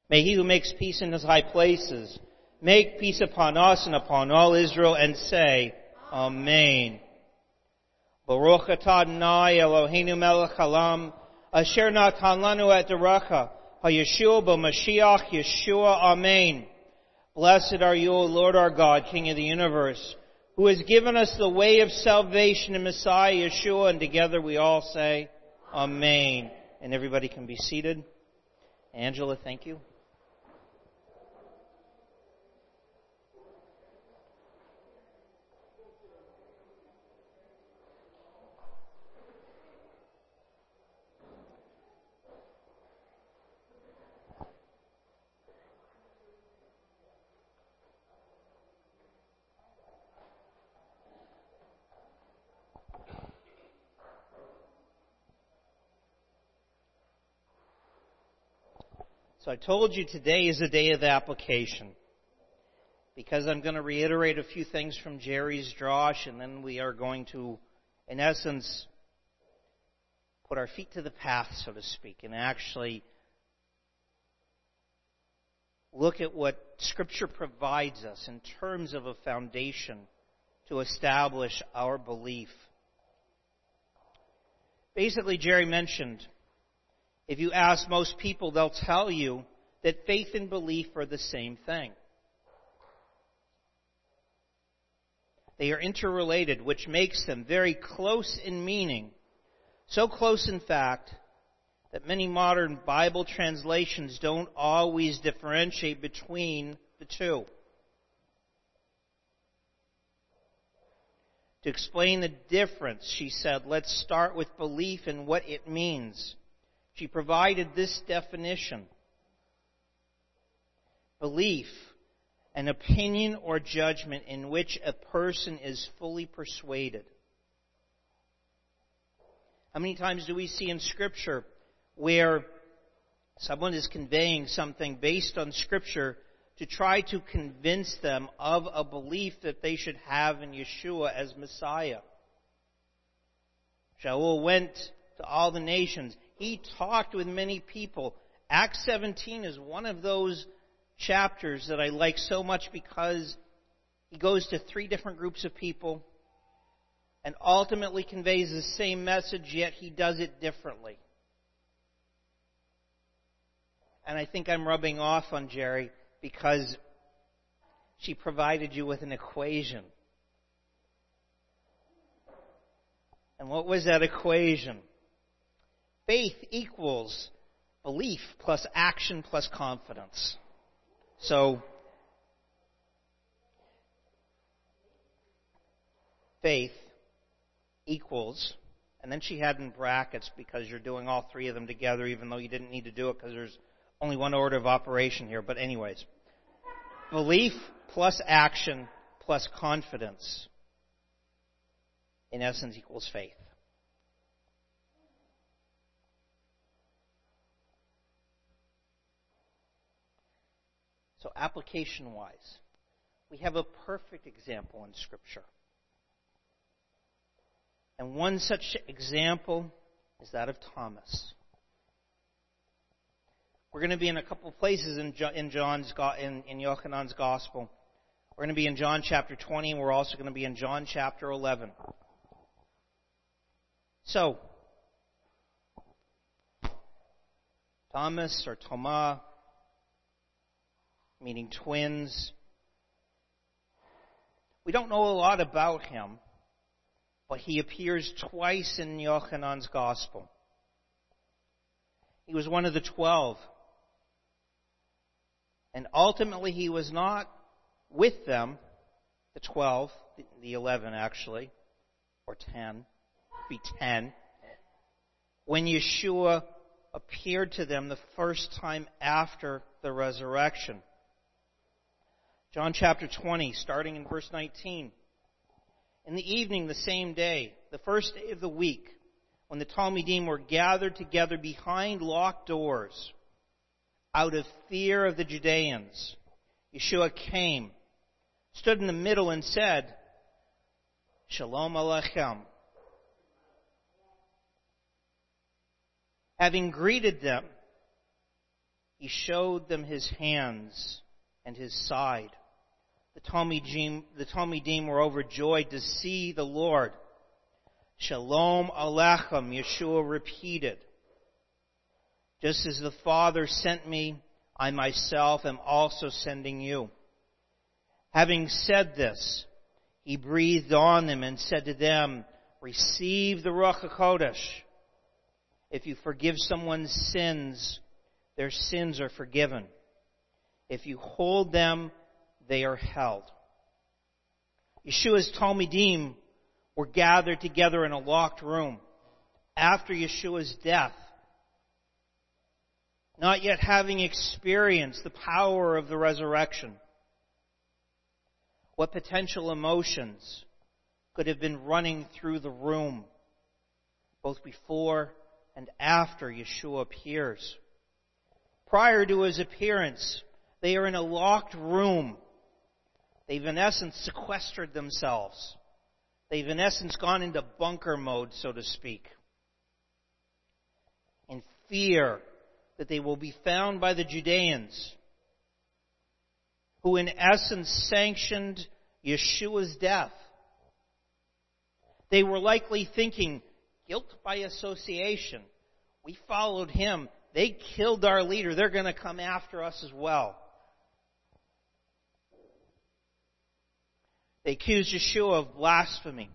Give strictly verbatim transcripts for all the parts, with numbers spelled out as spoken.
May he who makes peace in his high places make peace upon us and upon all Israel, and say, Amen. Baruch atah Adonai Eloheinu melech haolam, asher natan lanu et derecha, ha-Yeshua b'Mashiach Yeshua. Amen. Blessed are you, O Lord our God, King of the universe, who has given us the way of salvation in Messiah Yeshua, and together we all say, Amen. And everybody can be seated. Angela, thank you. So I told you today is a day of application, because I'm going to reiterate a few things from Jerry's Drosh, and then we are going to, in essence, put our feet to the path, so to speak, and actually look at what Scripture provides us in terms of a foundation to establish our belief. Basically, Jerry mentioned, if you ask most people, they'll tell you that faith and belief are the same thing. They are interrelated, which makes them very close in meaning. So close, in fact, that many modern Bible translations don't always differentiate between the two. To explain the difference, she said, let's start with belief and what it means. She provided this definition. Belief, an opinion or judgment in which a person is fully persuaded. How many times do we see in Scripture where someone is conveying something based on Scripture to try to convince them of a belief that they should have in Yeshua as Messiah? Shaul went to all the nations. He talked with many people. Acts seventeen is one of those chapters that I like so much because he goes to three different groups of people and ultimately conveys the same message, yet he does it differently. And I think I'm rubbing off on Jerry because she provided you with an equation. And what was that equation? Faith equals belief plus action plus confidence. So, faith equals, and then she had in brackets because you're doing all three of them together, even though you didn't need to do it because there's only one order of operation here. But anyways, belief plus action plus confidence, in essence, equals faith. So application-wise, we have a perfect example in Scripture. And one such example is that of Thomas. We're going to be in a couple of places in in John's in, in Yochanan's Gospel. We're going to be in John chapter twenty, and we're also going to be in John chapter eleven. So, Thomas or Thomas, meaning twins. We don't know a lot about him, but he appears twice in Yochanan's Gospel. He was one of the twelve. And ultimately he was not with them, the twelve, the eleven actually, or ten, be ten, when Yeshua appeared to them the first time after the resurrection. John chapter twenty, starting in verse nineteen. In the evening the same day, the first day of the week, when the Talmidim were gathered together behind locked doors, out of fear of the Judeans, Yeshua came, stood in the middle and said, Shalom Aleichem. Having greeted them, he showed them his hands and his side. The Talmidim, the Talmidim were overjoyed to see the Lord. Shalom Aleichem, Yeshua repeated. Just as the Father sent me, I myself am also sending you. Having said this, he breathed on them and said to them, receive the Ruach HaKodesh. If you forgive someone's sins, their sins are forgiven. If you hold them, they are held. Yeshua's Talmidim were gathered together in a locked room after Yeshua's death, not yet having experienced the power of the resurrection. What potential emotions could have been running through the room, both before and after Yeshua appears? Prior to his appearance, they are in a locked room. They've in essence sequestered themselves. They've in essence gone into bunker mode, so to speak, in fear that they will be found by the Judeans, who in essence sanctioned Yeshua's death. They were likely thinking, guilt by association. We followed him. They killed our leader. They're going to come after us as well. They accused Yeshua of blasphemy.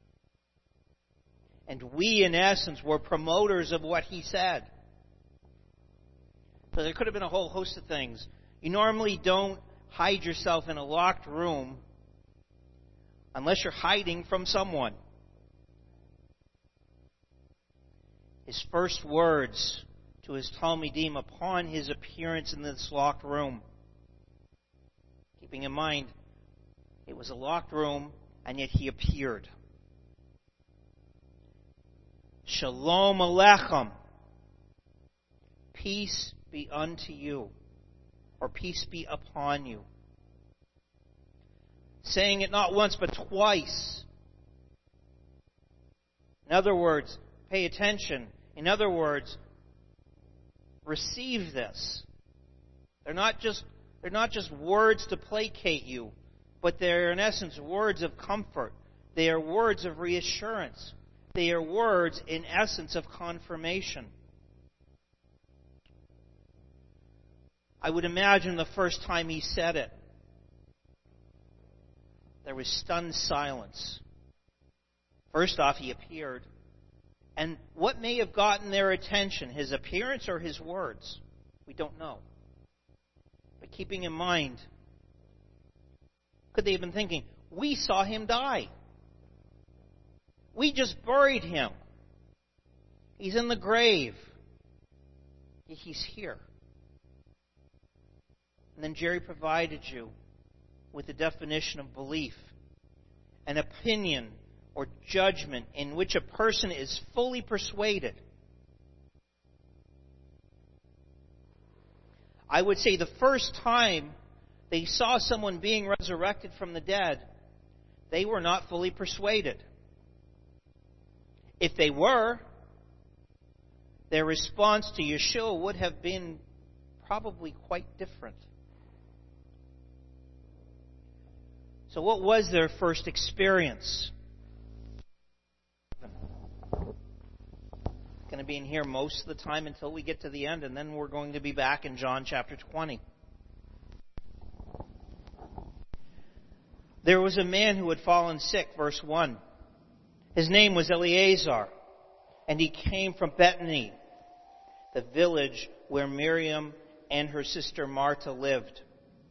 And we, in essence, were promoters of what he said. So there could have been a whole host of things. You normally don't hide yourself in a locked room unless you're hiding from someone. His first words to his Talmidim upon his appearance in this locked room, keeping in mind it was a locked room and yet he appeared. Shalom Aleichem. Peace be unto you, or peace be upon you. Saying it not once but twice. In other words, pay attention. In other words, receive this. They're not just, they're not just words to placate you, but they're in essence words of comfort. They are words of reassurance. They are words in essence of confirmation. I would imagine the first time he said it, there was stunned silence. First off, he appeared. And what may have gotten their attention, his appearance or his words? We don't know. But keeping in mind, could they have been thinking, we saw him die. We just buried him. He's in the grave. He's here. And then Jerry provided you with the definition of belief, an opinion or judgment in which a person is fully persuaded. I would say the first time they saw someone being resurrected from the dead, they were not fully persuaded. If they were, their response to Yeshua would have been probably quite different. So what was their first experience? Going to be in here most of the time until we get to the end, and then we're going to be back in John chapter twenty. There was a man who had fallen sick, verse one. His name was Eleazar, and he came from Bethany, the village where Miriam and her sister Martha lived.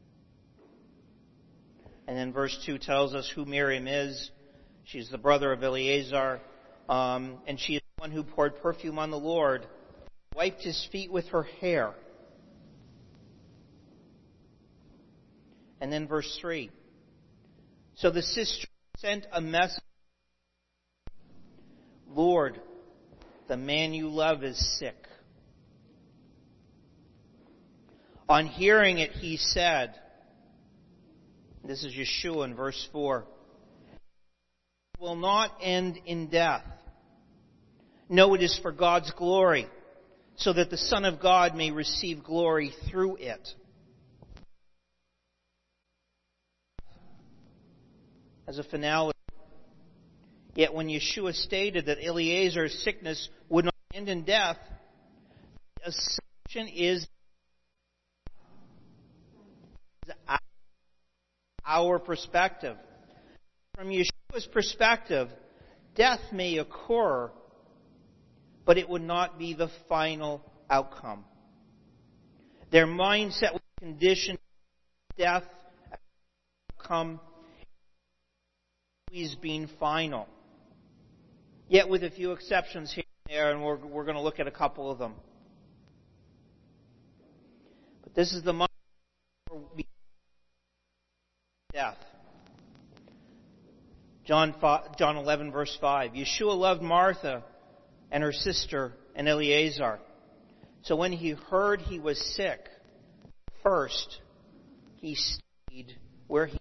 And then verse two tells us who Miriam is. She's the brother of Eleazar, um, and she is the one who poured perfume on the Lord, wiped his feet with her hair. And then verse three. So the sister sent a message. Lord, the man you love is sick. On hearing it, he said, this is Yeshua in verse four, it will not end in death. No, it is for God's glory, so that the Son of God may receive glory through it. As a finale, yet when Yeshua stated that Eleazar's sickness would not end in death, the assumption is our perspective. From Yeshua's perspective, death may occur, but it would not be the final outcome. Their mindset was conditioned to death outcome always being final. Yet with a few exceptions here and there, and we're, we're going to look at a couple of them. But this is the moment where we death. John John eleven verse five. Yeshua loved Martha and her sister and Eleazar. So when he heard he was sick, first he stayed where he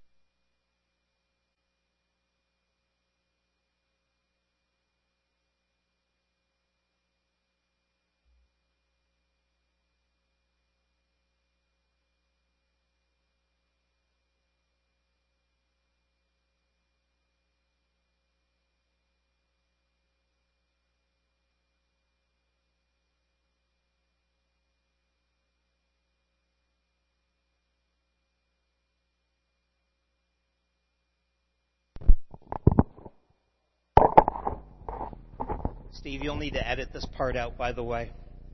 Steve, you'll need to edit this part out, by the way.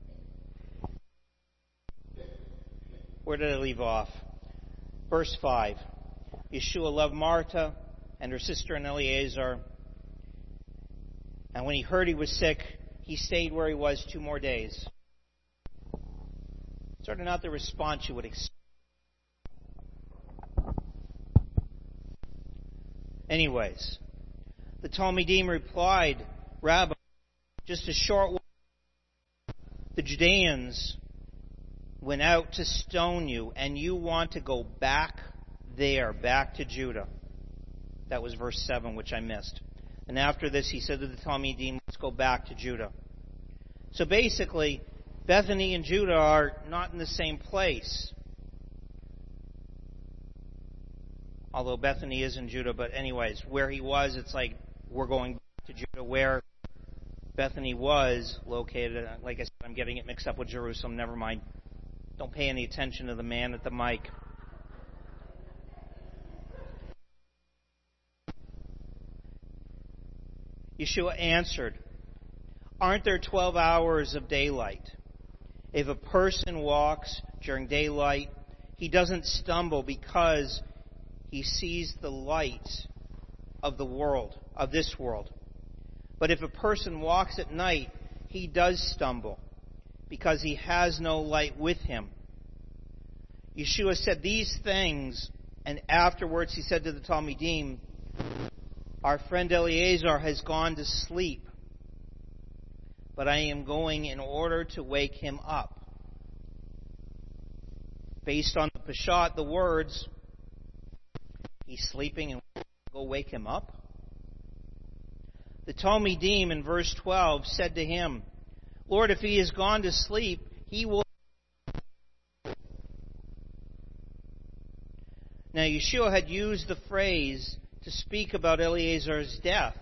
Where did I leave off? Verse five. Yeshua loved Martha and her sister and Eleazar. And when he heard he was sick, he stayed where he was two more days. Sort of not the response you would expect. Anyways, the Talmidim replied, Rabbi, just a short while, the Judeans went out to stone you, and you want to go back there, back to Judah. That was verse seven, which I missed. And after this, he said to the Talmidim, let's go back to Judah. So basically, Bethany and Judah are not in the same place. Although Bethany is in Judah, but anyways, where he was, it's like we're going back to Judah, where Bethany was located. Like I said, I'm getting it mixed up with Jerusalem. Never mind. Don't pay any attention to the man at the mic. Yeshua answered, aren't there twelve hours of daylight? If a person walks during daylight, he doesn't stumble because he sees the light of the world, of this world. But if a person walks at night, he does stumble, because he has no light with him. Yeshua said these things, and afterwards he said to the Talmidim, our friend Eleazar has gone to sleep, but I am going in order to wake him up. Based on the Peshat, the words, he's sleeping and we'll go wake him up. The Talmidim in verse twelve said to him, Lord, if he has gone to sleep, he will. Now, Yeshua had used the phrase to speak about Eleazar's death,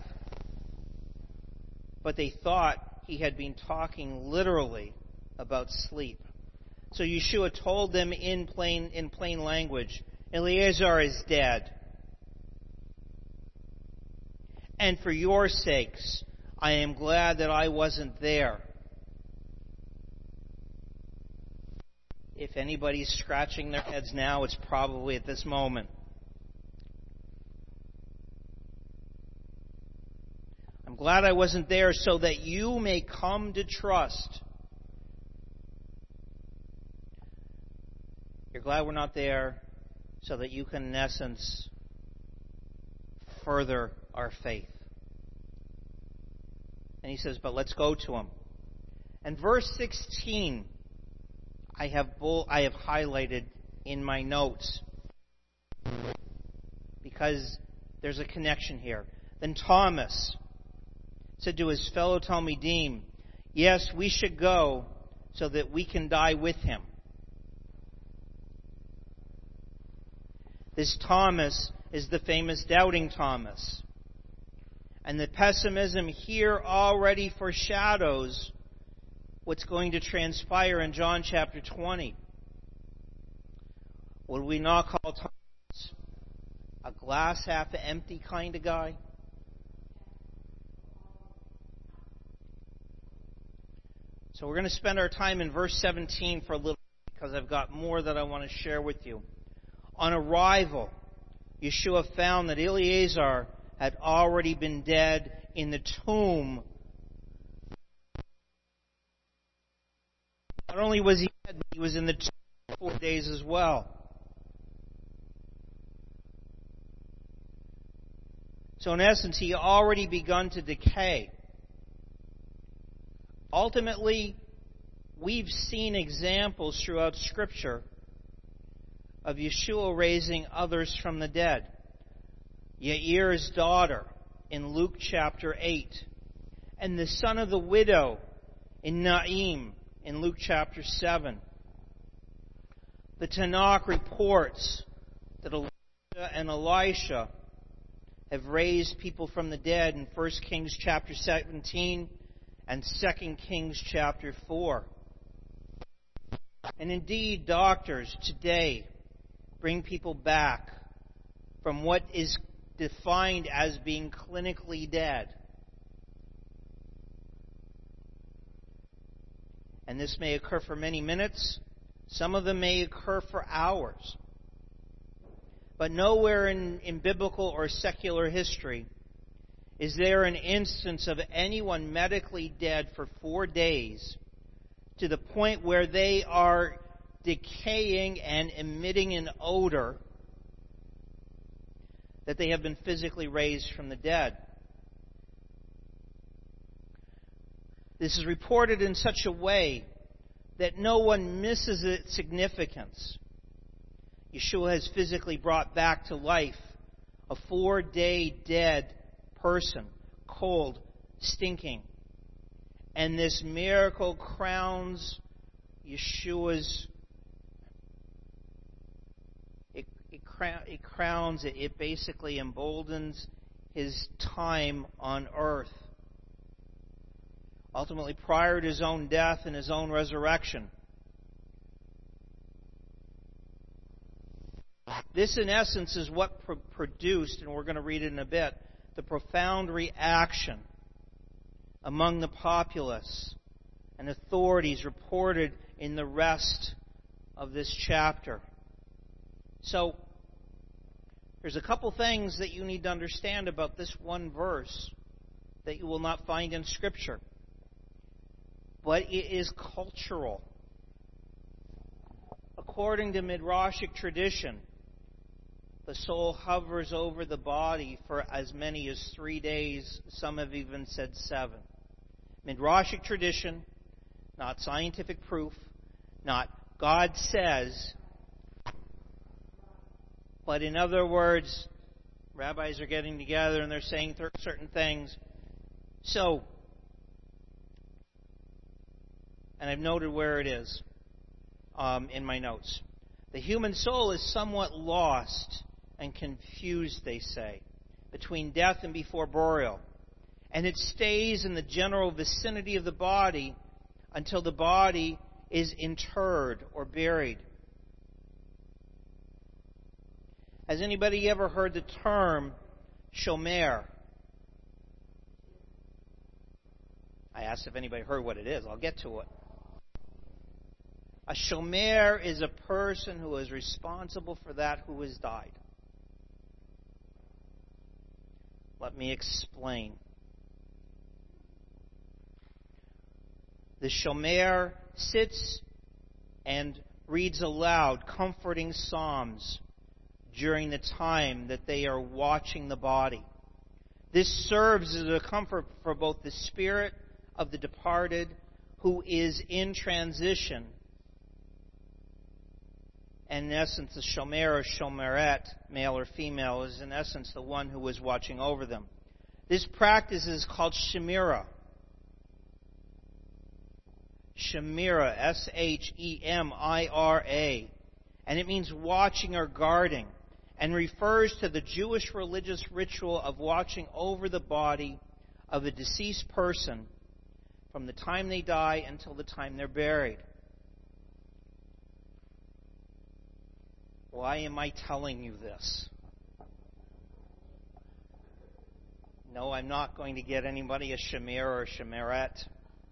but they thought he had been talking literally about sleep. So Yeshua told them in plain, in plain language, Eleazar is dead. And for your sakes, I am glad that I wasn't there. If anybody's scratching their heads now, it's probably at this moment. I'm glad I wasn't there so that you may come to trust. You're glad we're not there so that you can, in essence, further our faith. And he says, but let's go to him. And verse sixteen, I have bull, I have highlighted in my notes because there's a connection here. Then Thomas said to his fellow Talmidim, yes, we should go so that we can die with him. This Thomas is the famous doubting Thomas. And the pessimism here already foreshadows what's going to transpire in John chapter twenty. Would we not call Thomas a glass half empty kind of guy? So we're going to spend our time in verse seventeen for a little bit because I've got more that I want to share with you. On arrival, Yeshua found that Eleazar had already been dead in the tomb. Not only was he dead, but he was in the tomb for four days as well. So in essence, he had already begun to decay. Ultimately, we've seen examples throughout Scripture of Yeshua raising others from the dead. Yair's daughter in Luke chapter eight, and the son of the widow in Naim in Luke chapter seven. The Tanakh reports that Elijah and Elisha have raised people from the dead in First Kings chapter seventeen and Second Kings chapter four. And indeed, doctors today bring people back from what is defined as being clinically dead. And this may occur for many minutes. Some of them may occur for hours. But nowhere in, in biblical or secular history is there an instance of anyone medically dead for four days to the point where they are decaying and emitting an odor that they have been physically raised from the dead. This is reported in such a way that no one misses its significance. Yeshua has physically brought back to life a four-day dead person, cold, stinking. And this miracle crowns Yeshua's It, it, it crowns, it, it basically emboldens his time on earth. Ultimately, prior to his own death and his own resurrection. This, in essence, is what pro- produced, and we're going to read it in a bit, the profound reaction among the populace and authorities reported in the rest of this chapter. So, there's a couple things that you need to understand about this one verse that you will not find in Scripture. But it is cultural. According to Midrashic tradition, the soul hovers over the body for as many as three days. Some have even said seven. Midrashic tradition, not scientific proof, not God says. But in other words, rabbis are getting together and they're saying certain things. So, and I've noted where it is um, in my notes. The human soul is somewhat lost and confused, they say, between death and before burial. And it stays in the general vicinity of the body until the body is interred or buried. Has anybody ever heard the term shomer? I asked if anybody heard what it is. I'll get to it. A shomer is a person who is responsible for that who has died. Let me explain. The shomer sits and reads aloud comforting psalms during the time that they are watching the body. This serves as a comfort for both the spirit of the departed who is in transition. And in essence, the shomer or shomeret, male or female, is in essence the one who is watching over them. This practice is called shemira. Shemira, S H E M I R A. And it means watching or guarding, and refers to the Jewish religious ritual of watching over the body of a deceased person from the time they die until the time they're buried. Why am I telling you this? No, I'm not going to get anybody a shamir or a shamiret.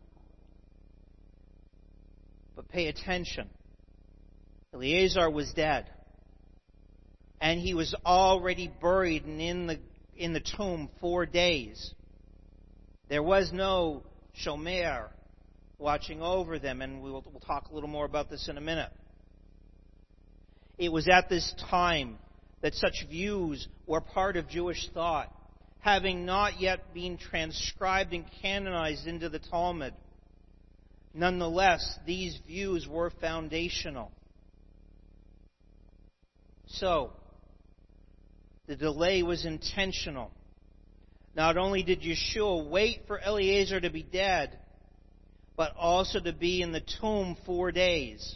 But pay attention. Eleazar was dead. And he was already buried and in the, in the tomb four days. There was no shomer watching over them, and we'll, we'll talk a little more about this in a minute. It was at this time that such views were part of Jewish thought, having not yet been transcribed and canonized into the Talmud. Nonetheless, these views were foundational. So, the delay was intentional. Not only did Yeshua wait for Eleazar to be dead, but also to be in the tomb four days,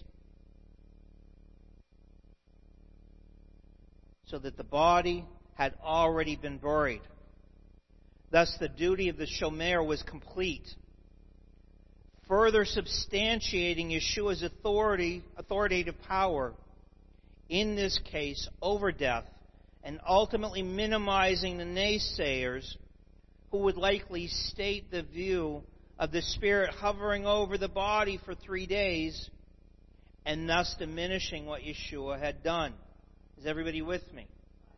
so that the body had already been buried. Thus, the duty of the shomer was complete, further substantiating Yeshua's authority, authoritative power, in this case, over death, and ultimately minimizing the naysayers who would likely state the view of the Spirit hovering over the body for three days, and thus diminishing what Yeshua had done. Is everybody with me?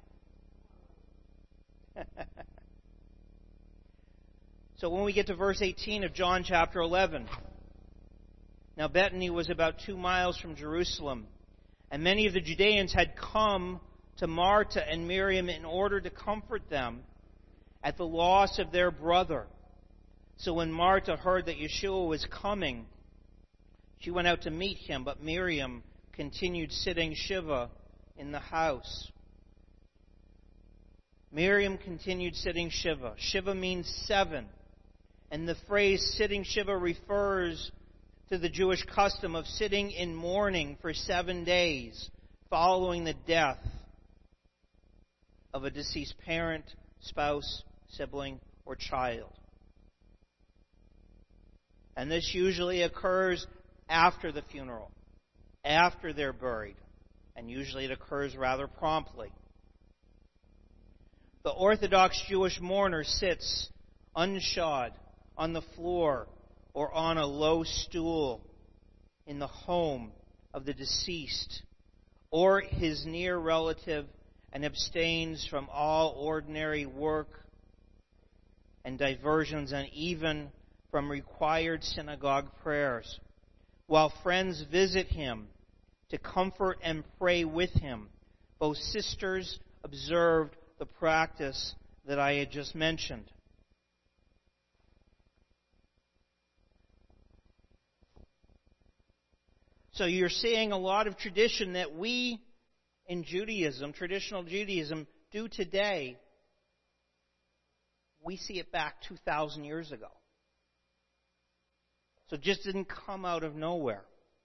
So when we get to verse eighteen of John chapter eleven, now Bethany was about two miles from Jerusalem, and many of the Judeans had come to Martha and Miriam in order to comfort them at the loss of their brother. So when Martha heard that Yeshua was coming, she went out to meet him, but Miriam continued sitting Shiva in the house. Miriam continued sitting Shiva. Shiva means seven. And the phrase sitting Shiva refers to the Jewish custom of sitting in mourning for seven days following the death of a deceased parent, spouse, sibling, or child. And this usually occurs after the funeral, after they're buried, and usually it occurs rather promptly. The Orthodox Jewish mourner sits unshod on the floor or on a low stool in the home of the deceased or his near relative, and abstains from all ordinary work and diversions, and even from required synagogue prayers, while friends visit him to comfort and pray with him. Both sisters observed the practice that I had just mentioned. So you're seeing a lot of tradition that we in Judaism, traditional Judaism, do today. We see it back two thousand years ago. So it just didn't come out of nowhere.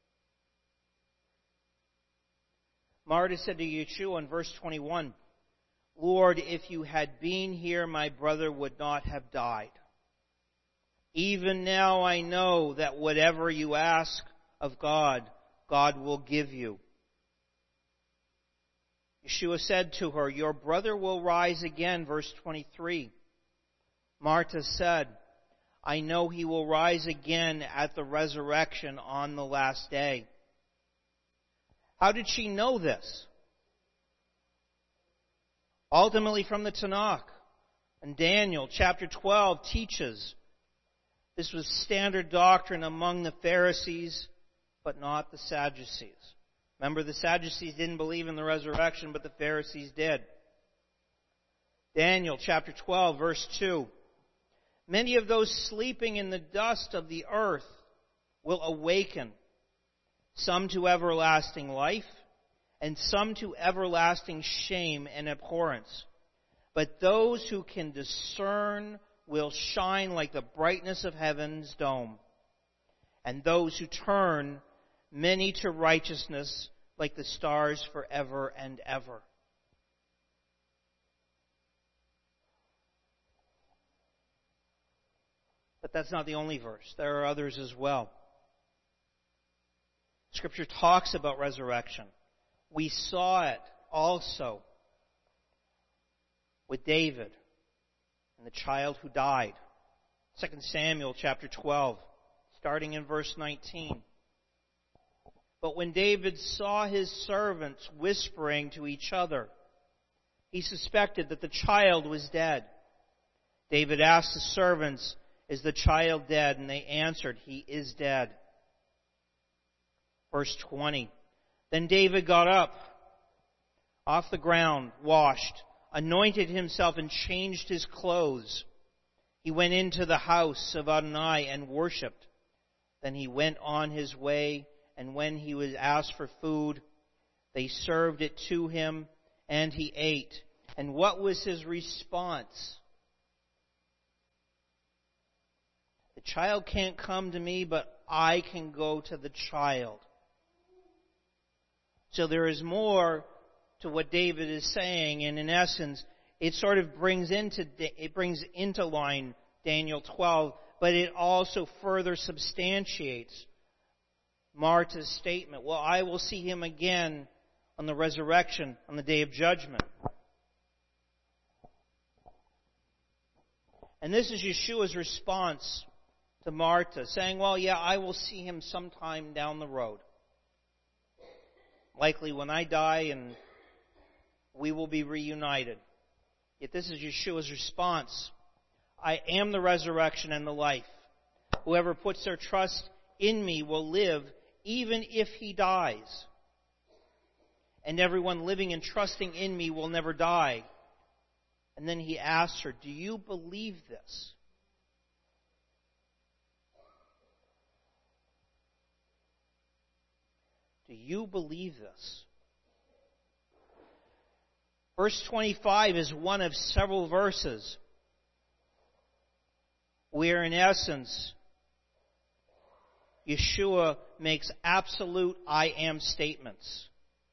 Martha said to Yeshua in verse twenty-one, Lord, if you had been here, my brother would not have died. Even now I know that whatever you ask of God, God will give you. Yeshua said to her, your brother will rise again, verse twenty-three. Martha said, I know he will rise again at the resurrection on the last day. How did she know this? Ultimately from the Tanakh. And Daniel chapter twelve teaches this was standard doctrine among the Pharisees, but not the Sadducees. Remember, the Sadducees didn't believe in the resurrection, but the Pharisees did. Daniel chapter twelve, verse two. Many of those sleeping in the dust of the earth will awaken, some to everlasting life, and some to everlasting shame and abhorrence. But those who can discern will shine like the brightness of heaven's dome, and those who turn many to righteousness like the stars forever and ever. But that's not the only verse. There are others as well. Scripture talks about resurrection. We saw it also with David and the child who died. Second Samuel chapter twelve, starting in verse nineteen. But when David saw his servants whispering to each other, he suspected that the child was dead. David asked the servants, "Is the child dead?" And they answered, "He is dead." Verse twenty. Then David got up off the ground, washed, anointed himself, and changed his clothes. He went into the house of Adonai and worshipped. Then he went on his way, and when he was asked for food, they served it to him, and he ate. And what was his response? The child can't come to me, but I can go to the child. So there is more to what David is saying, and in essence, it sort of brings into it brings into line Daniel twelve, but it also further substantiates Martha's statement. Well, I will see him again on the resurrection, on the day of judgment. And this is Yeshua's response to Martha, saying, well, yeah, I will see him sometime down the road. Likely when I die, and we will be reunited. Yet this is Yeshua's response. I am the resurrection and the life. Whoever puts their trust in me will live even if he dies. And everyone living and trusting in me will never die. And then he asks her, do you believe this? Do you believe this? Verse twenty-five is one of several verses where, in essence, Yeshua makes absolute I am statements.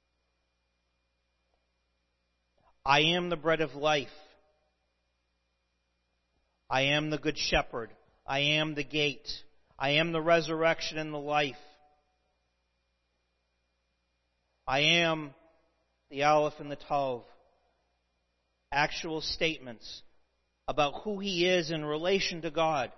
I am the bread of life. I am the good shepherd. I am the gate. I am the resurrection and the life. I am the Aleph and the Tav. Actual statements about who he is in relation to God.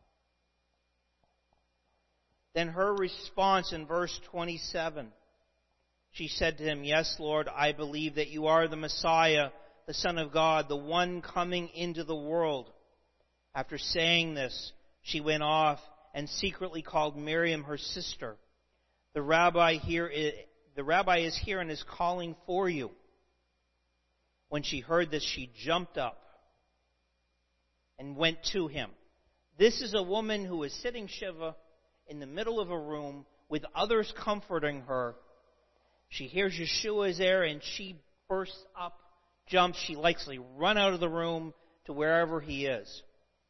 Then her response in verse twenty-seven. She said to him, yes, Lord, I believe that you are the Messiah, the Son of God, the one coming into the world. After saying this, she went off and secretly called Miriam, her sister. The rabbi here is, the rabbi is here and is calling for you. When she heard this, she jumped up and went to him. This is a woman who is sitting Shiva in the middle of a room with others comforting her. She hears Yeshua is there and she bursts up, jumps. She likely run out of the room to wherever he is.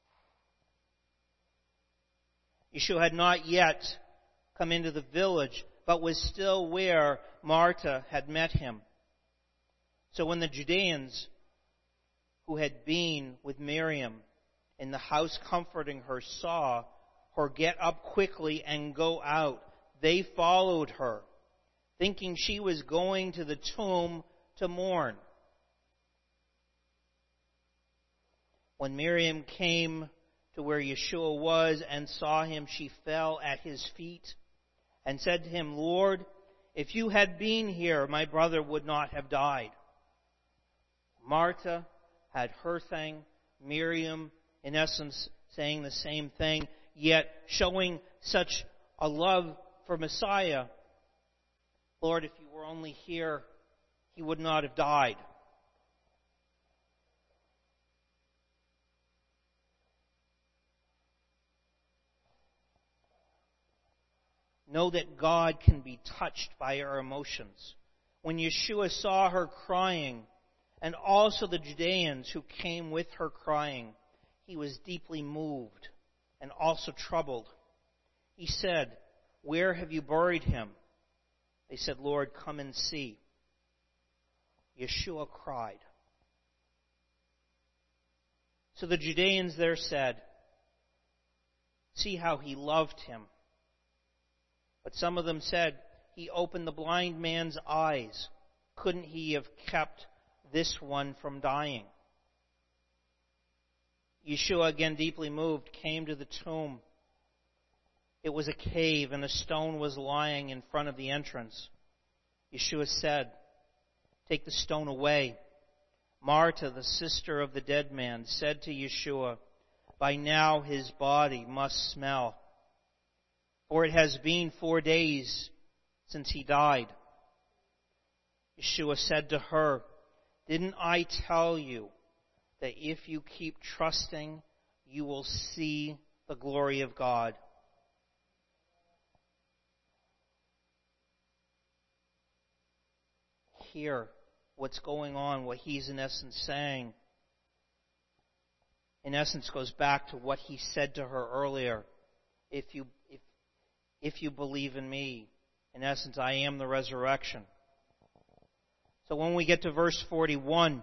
Yeshua had not yet come into the village, but was still where Martha had met him. So when the Judeans who had been with Miriam in the house comforting her saw her get up quickly and go out, they followed her, thinking she was going to the tomb to mourn. When Miriam came to where Yeshua was and saw him, she fell at his feet and said to him, Lord, if you had been here, my brother would not have died. Martha had her thing, Miriam, in essence, saying the same thing, yet showing such a love for Messiah. Lord, if you were only here, he would not have died. Know that God can be touched by our emotions. When Yeshua saw her crying, and also the Judeans who came with her crying, he was deeply moved and also troubled. He said, "Where have you buried him?" They said, "Lord, come and see." Yeshua cried. So the Judeans there said, "See how he loved him." But some of them said, "He opened the blind man's eyes. Couldn't he have kept this one from dying?" Yeshua, again deeply moved, came to the tomb. It was a cave, and a stone was lying in front of the entrance. Yeshua said, "Take the stone away." Martha, the sister of the dead man, said to Yeshua, "By now his body must smell, for it has been four days since he died." Yeshua said to her, "Didn't I tell you that if you keep trusting, you will see the glory of God?" Hear what's going on, what he's in essence saying. In essence, goes back to what he said to her earlier. If you, if, if you believe in me, in essence, I am the resurrection. So when we get to verse forty-one,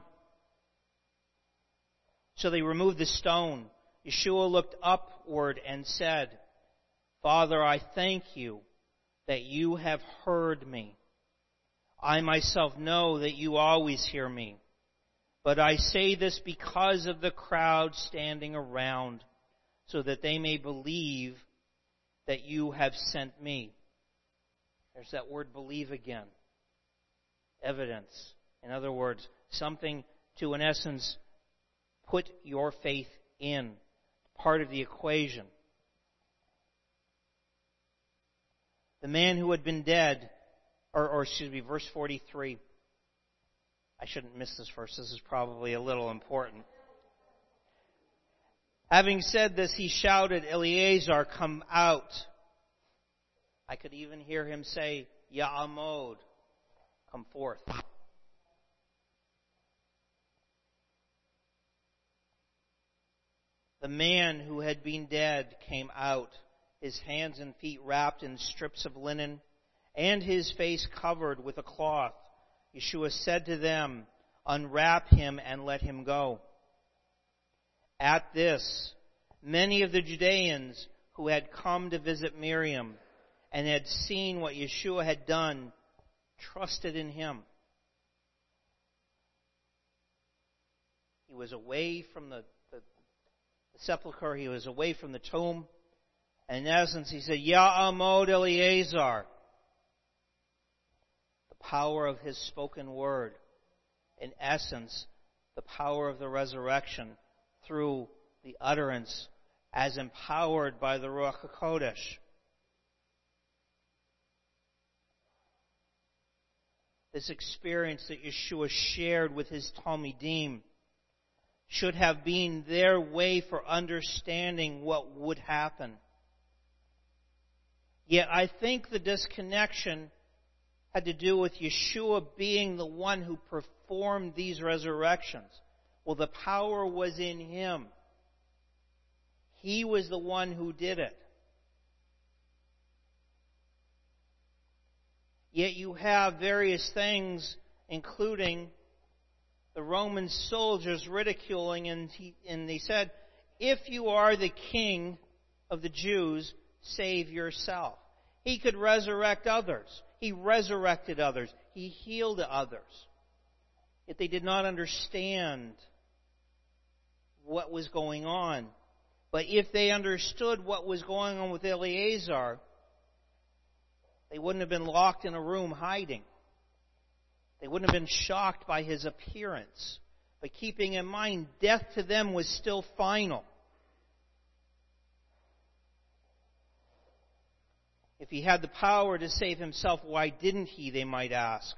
so they removed the stone. Yeshua looked upward and said, "Father, I thank you that you have heard me. I myself know that you always hear me. But I say this because of the crowd standing around, so that they may believe that you have sent me." There's that word believe again. Evidence. In other words, something to, in essence, put your faith in. Part of the equation. The man who had been dead, or, or excuse me, verse forty-three. I shouldn't miss this verse. This is probably a little important. Having said this, he shouted, "Eleazar, come out." I could even hear him say, "Ya'amod, come forth." The man who had been dead came out, his hands and feet wrapped in strips of linen, and his face covered with a cloth. Yeshua said to them, "Unwrap him and let him go." At this, many of the Judeans who had come to visit Miriam and had seen what Yeshua had done trusted in him. He was away from the, the, the sepulchre. He was away from the tomb. And in essence, he said, "Ya'amod Eleazar." The power of his spoken word. In essence, the power of the resurrection through the utterance as empowered by the Ruach HaKodesh. This experience that Yeshua shared with his Talmidim should have been their way for understanding what would happen. Yet I think the disconnection had to do with Yeshua being the one who performed these resurrections. Well, the power was in him. He was the one who did it. Yet you have various things, including the Roman soldiers ridiculing, and, he, and they said, "If you are the king of the Jews, save yourself." He could resurrect others. He resurrected others. He healed others. Yet they did not understand what was going on. But if they understood what was going on with Eleazar, they wouldn't have been locked in a room hiding. They wouldn't have been shocked by his appearance. But keeping in mind, death to them was still final. If he had the power to save himself, why didn't he, they might ask.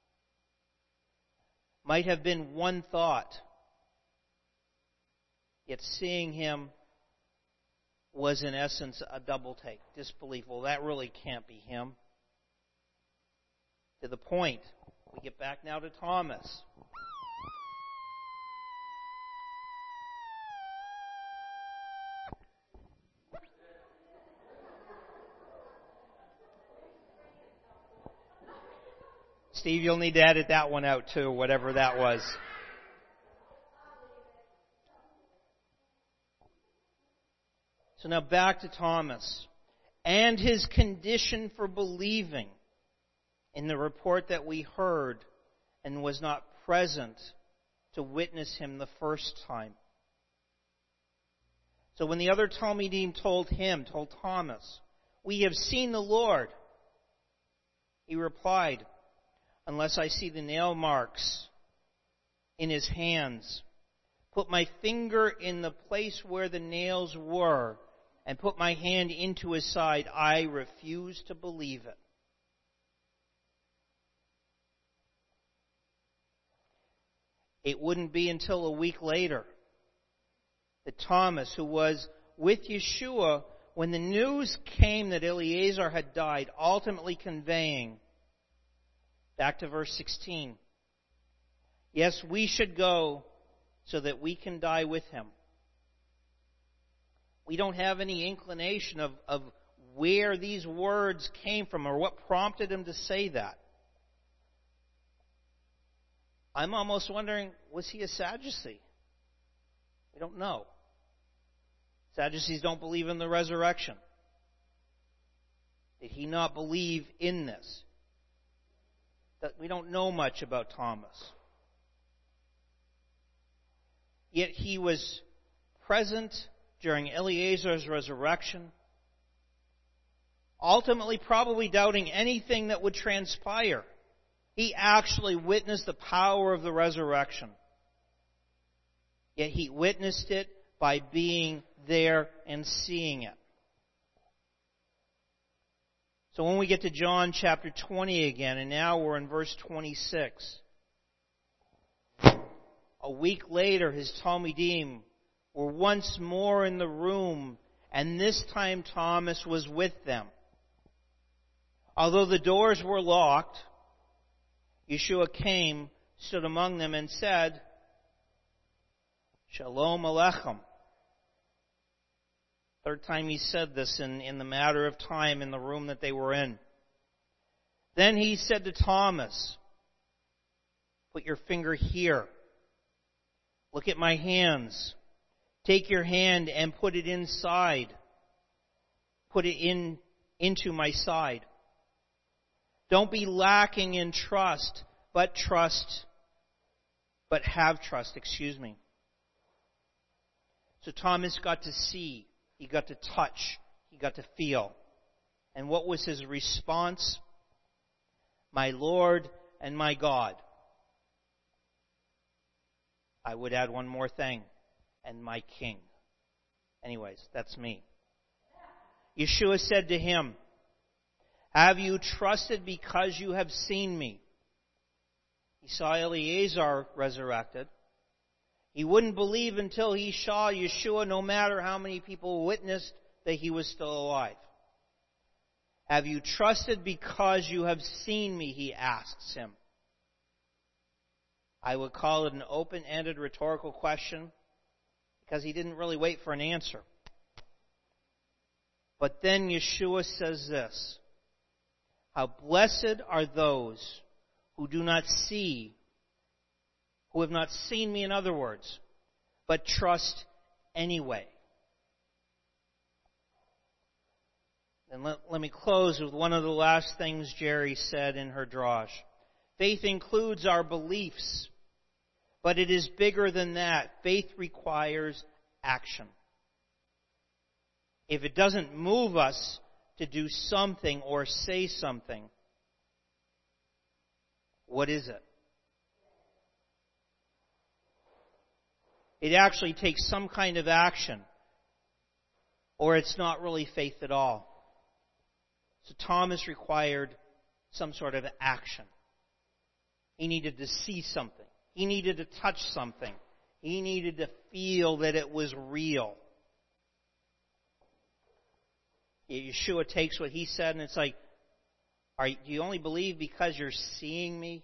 Might have been one thought. Yet seeing him was in essence a double take. Disbelief. Well, that really can't be him. To the point. We get back now to Thomas. Steve, you'll need to edit that one out too, whatever that was. So now back to Thomas and his condition for believing in the report that we heard and was not present to witness him the first time. So when the other Talmidim told him, told Thomas, "We have seen the Lord," he replied, "Unless I see the nail marks in his hands, put my finger in the place where the nails were, and put my hand into his side, I refuse to believe it." It wouldn't be until a week later that Thomas, who was with Yeshua when the news came that Eleazar had died, ultimately conveying, back to verse sixteen, "Yes, we should go so that we can die with him." We don't have any inclination of, of where these words came from or what prompted him to say that. I'm almost wondering, was he a Sadducee? We don't know. Sadducees don't believe in the resurrection. Did he not believe in this? That we don't know much about Thomas. Yet he was present during Eleazar's resurrection, ultimately probably doubting anything that would transpire. He actually witnessed the power of the resurrection. Yet he witnessed it by being there and seeing it. So when we get to John chapter twenty again, and now we're in verse twenty-six. A week later, his Talmidim were once more in the room, and this time Thomas was with them. Although the doors were locked, Yeshua came, stood among them, and said, "Shalom Aleichem." Third time he said this in, in the matter of time in the room that they were in. Then he said to Thomas, "Put your finger here. Look at my hands. Take your hand and put it inside. Put it in into my side. Don't be lacking in trust, but trust, but have trust, excuse me." So Thomas got to see, he got to touch, he got to feel. And what was his response? "My Lord and my God." I would add one more thing, "and my King." Anyways, that's me. Yeshua said to him, "Have you trusted because you have seen me?" He saw Eleazar resurrected. He wouldn't believe until he saw Yeshua, no matter how many people witnessed that he was still alive. "Have you trusted because you have seen me?" he asks him. I would call it an open-ended rhetorical question because he didn't really wait for an answer. But then Yeshua says this, "How blessed are those who do not see, who have not seen me," in other words, "but trust anyway." And let, let me close with one of the last things Jerry said in her drash. Faith includes our beliefs, but it is bigger than that. Faith requires action. If it doesn't move us to do something or say something, what is it? It actually takes some kind of action, or it's not really faith at all. So Thomas required some sort of action. He needed to see something. He needed to touch something. He needed to feel that it was real. Yeshua takes what he said and it's like, Are, do you only believe because you're seeing me?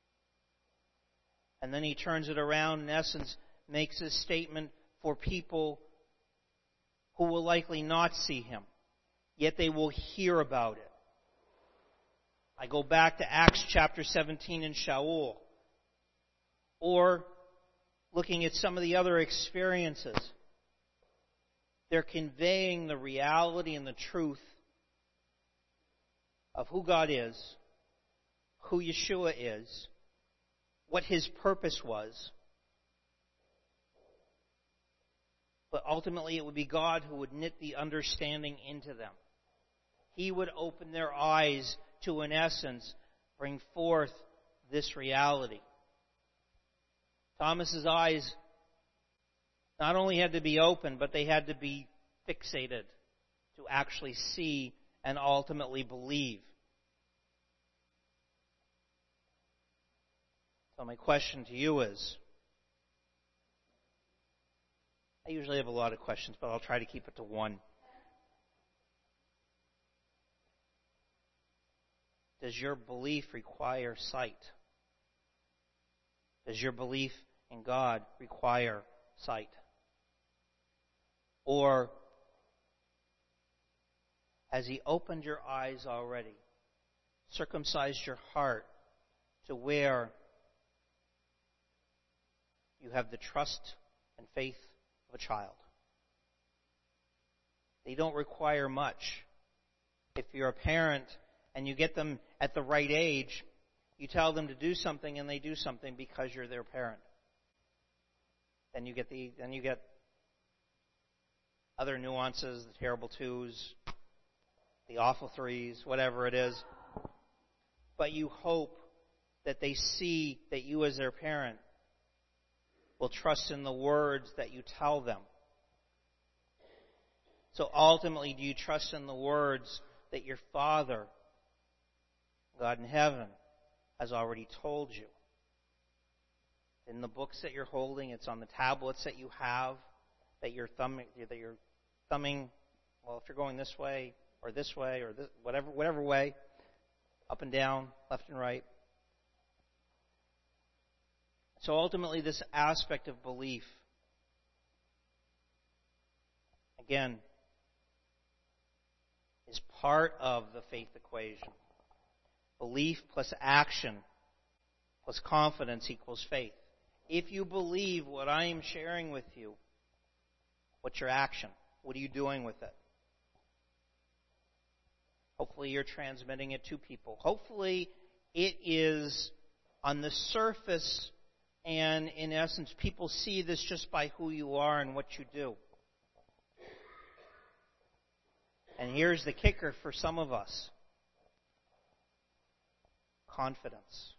And then he turns it around, in essence, makes a statement for people who will likely not see him, yet they will hear about it. I go back to Acts chapter seventeen and Shaul. Or looking at some of the other experiences. They're conveying the reality and the truth of who God is, who Yeshua is, what His purpose was. But ultimately it would be God who would knit the understanding into them. He would open their eyes to, in essence, bring forth this reality. Thomas's eyes not only had to be open, but they had to be fixated to actually see and ultimately believe. So my question to you is, I usually have a lot of questions, but I'll try to keep it to one. Does your belief require sight? Does your belief in God require sight? Or has He opened your eyes already, circumcised your heart to where you have the trust and faith of a child? They don't require much. If you're a parent and you get them at the right age, you tell them to do something and they do something because you're their parent. Then you get the then you get other nuances, the terrible twos, the awful threes, whatever it is. But you hope that they see that you as their parent will trust in the words that you tell them. So ultimately, do you trust in the words that your Father, God in heaven, has already told you? In the books that you're holding, it's on the tablets that you have, that you're thumbing, that you're thumbing, well, if you're going this way, or this way, or this, whatever, whatever way, up and down, left and right. So ultimately, this aspect of belief, again, is part of the faith equation. Belief plus action plus confidence equals faith. If you believe what I am sharing with you, what's your action? What are you doing with it? Hopefully you're transmitting it to people. Hopefully it is on the surface, and in essence, people see this just by who you are and what you do. And here's the kicker for some of us. Confidence.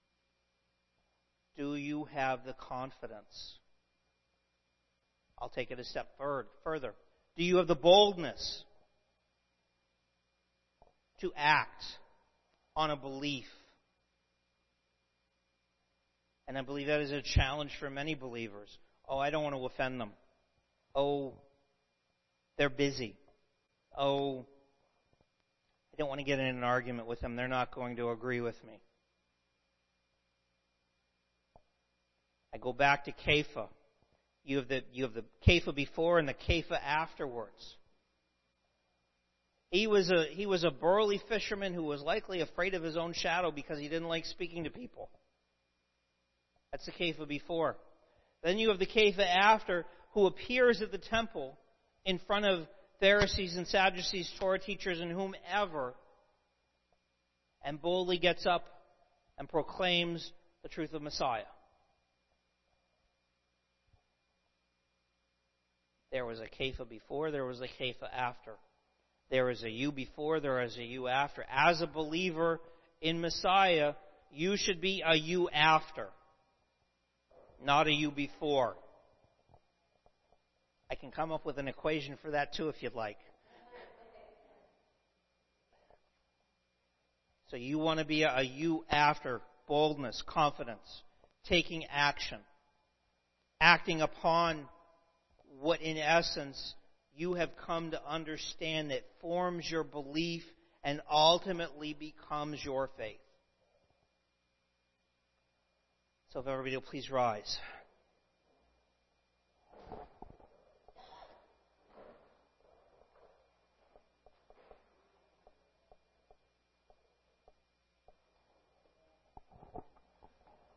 Do you have the confidence? I'll take it a step further. Do you have the boldness to act on a belief? And I believe that is a challenge for many believers. Oh, I don't want to offend them. Oh, they're busy. Oh, I don't want to get in an argument with them. They're not going to agree with me. I go back to Kepha. You have the you have the Kepha before and the Kepha afterwards. He was a he was a burly fisherman who was likely afraid of his own shadow because he didn't like speaking to people. That's the Kepha before. Then you have the Kepha after, who appears at the temple in front of Pharisees and Sadducees, Torah teachers, and whomever, and boldly gets up and proclaims the truth of Messiah. There was a Kepha before, there was a Kepha after. There is a you before, there is a you after. As a believer in Messiah, you should be a you after, not a you before. I can come up with an equation for that too if you'd like. So you want to be a you after, boldness, confidence, taking action, acting upon what in essence you have come to understand that forms your belief and ultimately becomes your faith. So if everybody will please rise.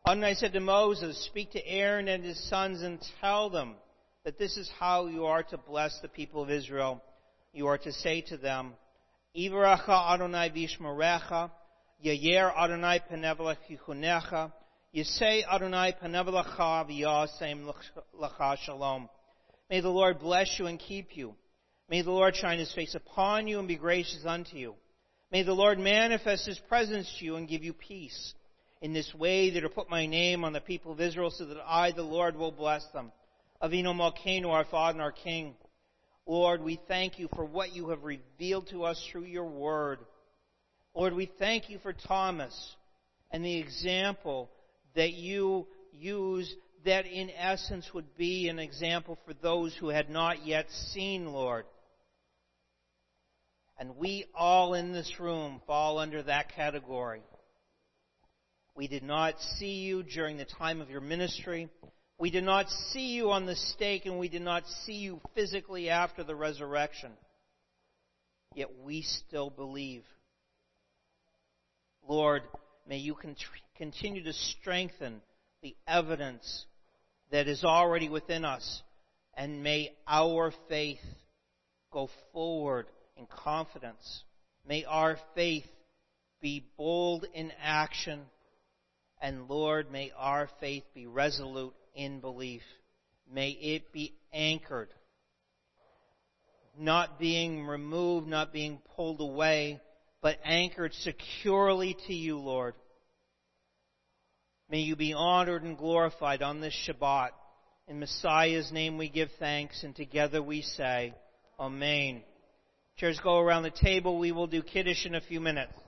Adonai said to Moses, speak to Aaron and his sons and tell them that this is how you are to bless the people of Israel. You are to say to them, Ivaracha Adonai v'yishmerecha, Yayer Adonai panev lechichunecha, Yisei Adonai panev lecha v'yasem lecha shalom. May the Lord bless you and keep you. May the Lord shine his face upon you and be gracious unto you. May the Lord manifest his presence to you and give you peace. In this way that I put my name on the people of Israel, so that I, the Lord, will bless them. Avinu Malkeinu, our Father and our King. Lord, we thank you for what you have revealed to us through your word. Lord, we thank you for Thomas and the example that you use that in essence would be an example for those who had not yet seen, Lord. And we all in this room fall under that category. We did not see you during the time of your ministry. We did not see you on the stake, and we did not see you physically after the resurrection. Yet we still believe. Lord, may you cont- continue to strengthen the evidence that is already within us, and may our faith go forward in confidence. May our faith be bold in action. And Lord, may our faith be resolute in belief. May it be anchored, not being removed, not being pulled away, but anchored securely to you, Lord. May you be honored and glorified on this Shabbat. In Messiah's name we give thanks, and together we say, Amen. Chairs go around the table. We will do Kiddush in a few minutes.